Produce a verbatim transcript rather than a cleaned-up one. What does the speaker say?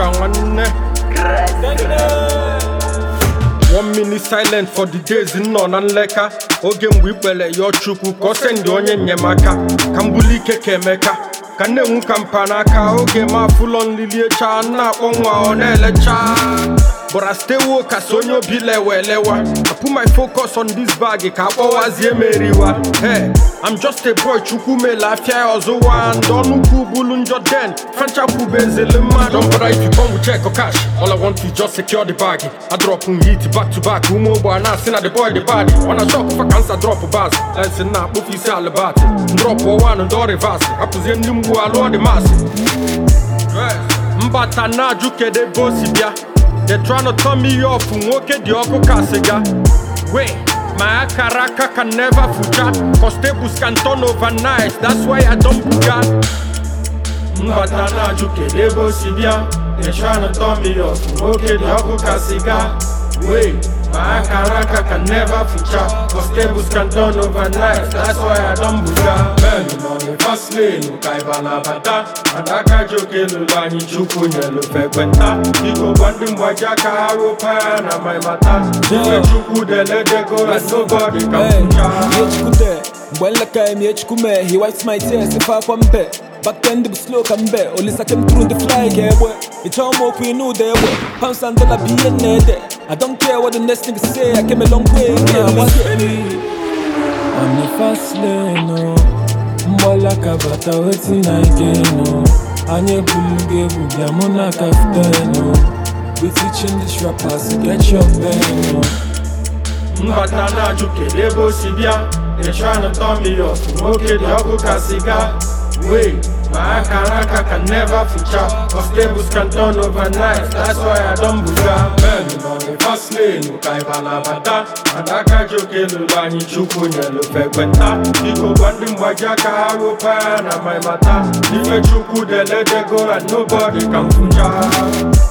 Africa one. One minute silent for the days in non and leka. Ogem wipele your chuku, kosen donye nyemaka. Kambuli keke meka. Kane unkampanaka. Ogema full on lilie cha na onwa onele cha. But I stay woke as on your bilewelewa. I put my focus on this bag, meriwa. Hey, I'm just a boy, chukume lafia ozowa. Don't kubulun Jordan, Francha kubezilima. Don't bother if you come with check or cash. All I want is just secure the bag. I drop un hit back to back. Umo boy na sina the boy the body. Wanna shock if I can't drop a bars. Let's na buffy salabati. Drop one and door reverse. I present nimbu alo the mass. Mbata na juke de bossy bia. They tryna turn me off, okay, the Oko Kasiga. Wait, my Akaraka can never future. Cause tables can turn overnight, that's why I don't forget. Mbatana Juke, Debo Sibia. They tryna turn me off, okay, the Oko Kasiga. Wait, my Akaraka can never future. Cause tables can turn overnight, that's why I don't forget. Men on the fast lane, Kaibana Bata. Adaka Joke Lulani Chukunya Lufekwenta. Iko Bandim Wajaka Harupa na my mata. Chuku de Ledeko and nobody can fucha. Well, like I'm Yechkume, he wipes my tears if I come back. Back then, the slow come back. Only I came through the fly, yeah, boy. It's all more we know there, boy. Pounds and dollar be in there. I don't care what the next nigga say, I came a long way. Yeah, what's me? I'm the fast lane, no. Mbolaka bata waiting again, no. Anye buluge bugia muna kafta, no. We teaching these rappers to get your pain, no. Mbatana Juke, Debo Sibia. They tryna turn me off, okay, the Oko Kasiga. Wait, my Akaraka can never feature. Cause tables can turn overnight, that's why I don't buga. Men on the fast lane, Kaibana Bata. Adaka Joke Lulani Chukunya Lufekwenta. Iko Bandim Wajaka Harupa na my mata. If a Chuku de let go and nobody can fucha.